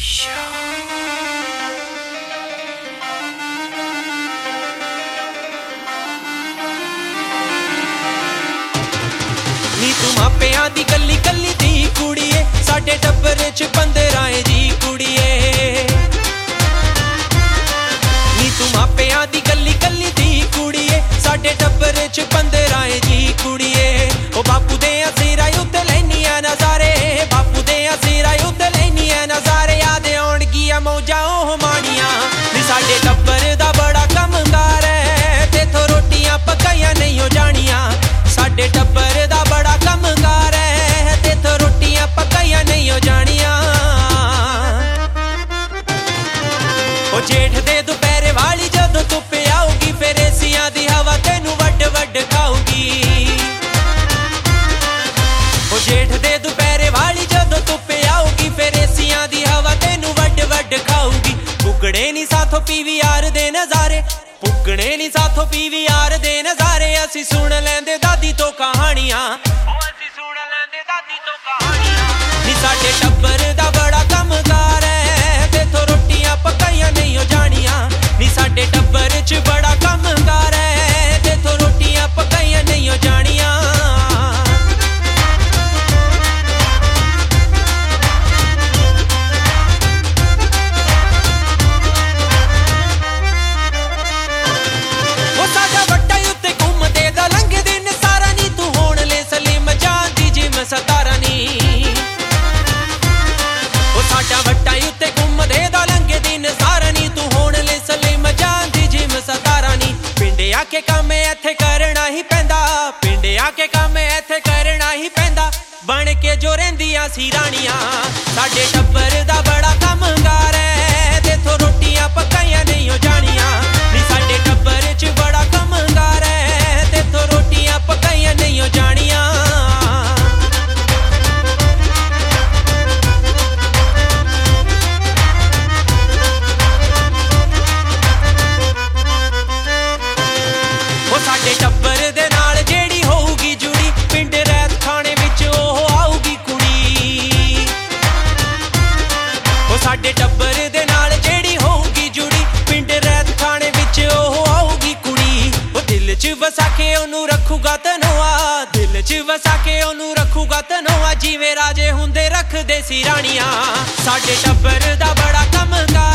नी तू मापियां दी गल्ली गल्ली दी कुड़िए साडे टब्बर च 15 जी कुड़िए। नी तू मापियां दी गल्ली गल्ली दी कुड़िए साडे टब्बर च 15 जी कुड़िए। ओ बापू दे सिरा उत्ते लैनियां नज़ारे, बापू दे सिरा उत्ते लैनियां नज़ारे। याद आउणगियां मौजां ओह माणियां नी साडे टब्बर दा बड़ा कमगार है, तेथों रोटियां पकाइयां नहीं हो जानियां। साडे टब्बर दा बड़ा कमगार है, तेथों रोटियां पकाइयां नहीं हो जानियां। ओ जेठ दे दुपहरे वाली जदों धुप्प आऊगी फिर एसियां दी हवा तैनूं वड्ड वड्ड खाऊगी। ओ जेठ दे दुपहरे वाली जदों धुप्प आऊगी फिर एसियां दी हवा तैनूं वड्ड वड्ड खाऊगी। पुगड़े नी साथों PVR दे नज़ारे, पुगड़े नी साथों PVR दे नज़ारे। असीं सुण लैंदे दादी तो कहानियां, असीं सुण लैंदे दादी तो कहानियां। नी साडे टब्बर दा बड़ा कमगार है, तेथों रोटियां पकाइयां नहीं हो जानियां। नी साडे टब्बर च बड़ा कमगार है, तेथों रोटियां पकाइयां नहीं हो जानियां। सतारा नी ओ साडा वट्टा उत्ते घुमदे दा लंघे दिन सारा नी। तू होण ले सलीम जान दी जिम सतारा नी। पिंड आके काम इत्थे करना ही पैंदा, पिंड आके काम इत्थे करना ही पैंदा। बन के जो रहिंदियां सी राणियां साडे टब्बर दा बड़ा कमगार है, तेथों रोटियां पकाइयां नहीं हो जानियां। नी साडे टब्बर च बड़ा कमगार है, तेथों रोटियां पकाइयां नहीं हो जानियां। साडे टब्बर दे नाल जेड़ी होऊगी जुड़ी पिंड रैत खाने विच ओह आऊगी कुड़ी। ओ साडे टब्बर दे नाल जेड़ी होऊगी जुड़ी पिंड रैत खाने विच ओह आऊगी कुड़ी। ओ दिल च वसा के ओनू रखूगा तनोआ, दिल च वसा के ओनू रखूगा तनोआ। जिवें राजे हुंदे रखदे सी राणियां साडे टब्बर दा बड़ा कमगार